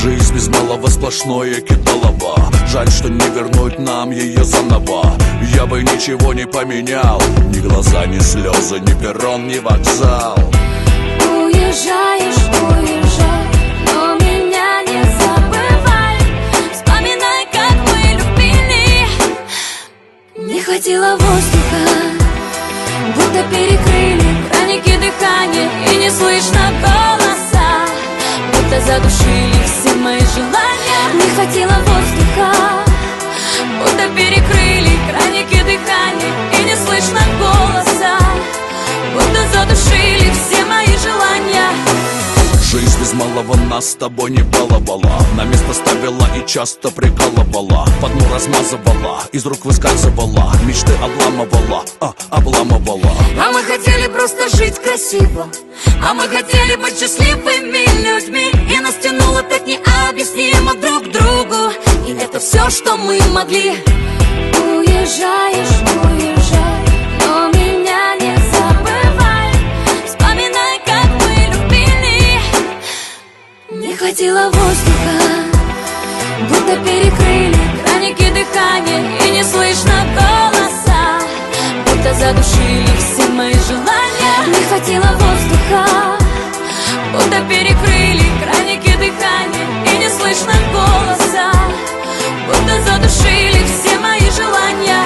Жизнь без малого сплошное кидалово. Жаль, что не вернуть нам ее заново. Я бы ничего не поменял, ни глаза, ни слезы, ни перрон, ни вокзал. Уезжаешь, уезжай, но меня не забывай. Вспоминай, как мы любили. Не хватило воздуха, будто перекрыли краники дыхания, и не слышно голоса, будто задушили все мои желания. Не хватило воздуха, будто перекрыли краники дыхания, и не слышно голоса, будто задушили все мои желания. Жизнь без малого нас с тобой не баловала, на место ставила и часто прикалывала, по дну размазывала, из рук выскальзывала, мечты обламывала, обламывала. А мы хотели просто жить красиво, а мы хотели быть счастливыми людьми, и нас тянуло так необъяснимо друг к другу, и это все, что мы могли. Уезжаешь, уезжай, но меня не забывай. Вспоминай, как мы любили. Не хватило воздуха, будто перекрыли краники дыхания, и не слышно голоса, будто задушили все мои желания. Не хватило воздуха, будто перекрыли краники дыхания, и не слышно голоса, будто задушили все мои желания.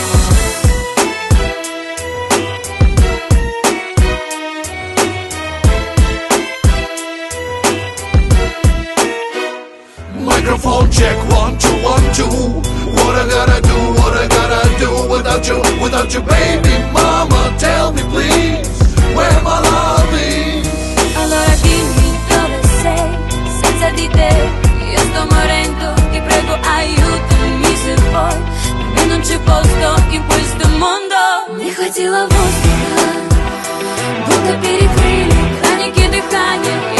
Microphone check, 1, 2, 1, 2. What I gotta do, what I gotta do without you, baby mama, tell me please, where my love is. Allora dimmi dove sei, senza di te io sto morendo, ti prego aiutami se vuoi, per me non c'è posto in questo mondo. Не хватило воздуха, будто перекрыли краники дыхания,